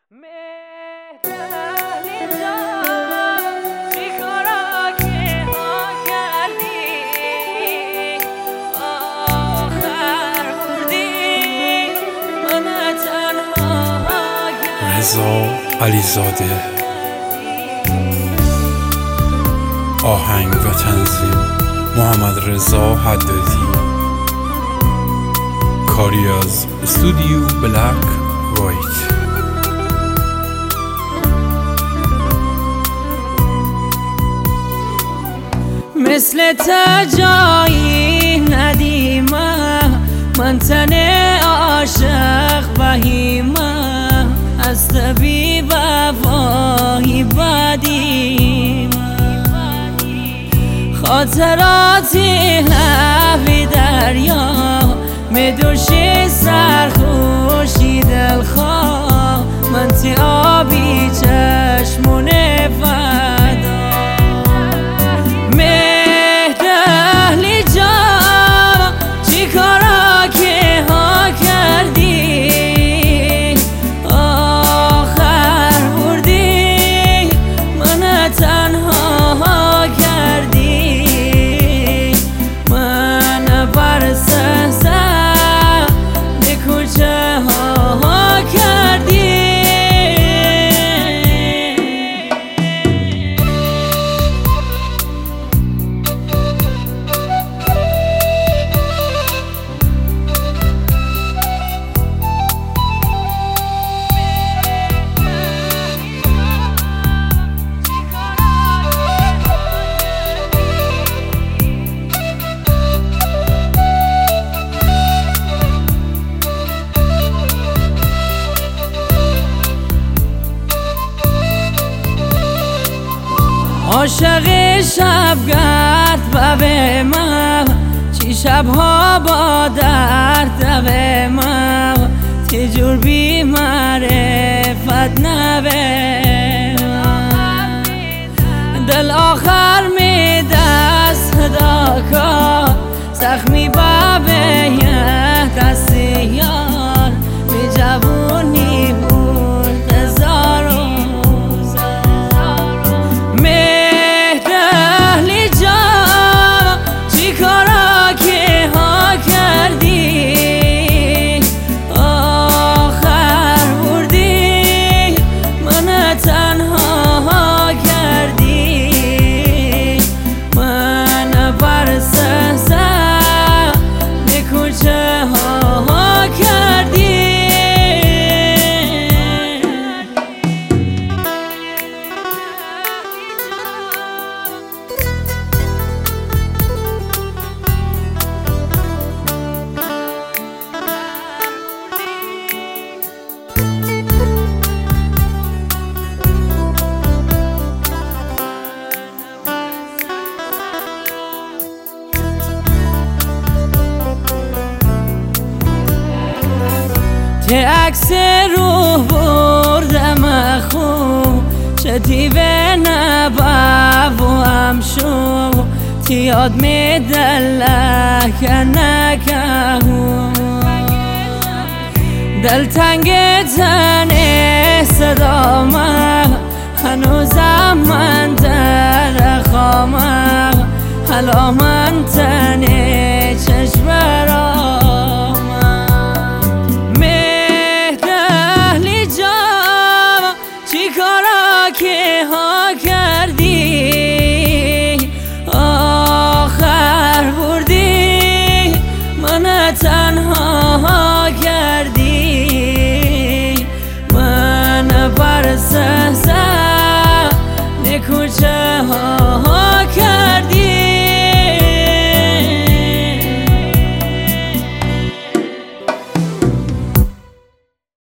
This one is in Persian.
رضا علیزاده. آهنگ و تنظیم محمد رضا حدادی. کاری از استودیو بلک وایت. مثل تجایی ندیمه، من تن عاشق بهیمه، از طبی وفایی بدیم، خاطراتی لبی دریا، میدوشی سرخوشی دلخواه، من تی آبی چشمون فدا. مهدهلی جا چی کارا که ها کردی، آخر بردی من تنها کردی، من برسه زد کوچه ها کردی. عاشق شبگرد به من، چی شبها با درد به من، تی جور بی معرفت نبه من، دل آخر می دست داکار، زخمی به یه دستی یار، می جوونی بود هزارو. چه عکس روح بردم خوب، چه دیوه نباب و همشو، تی یاد می دلک نکهو، دلتنگ تن صدامه، هنوزم من در خامه، حالا من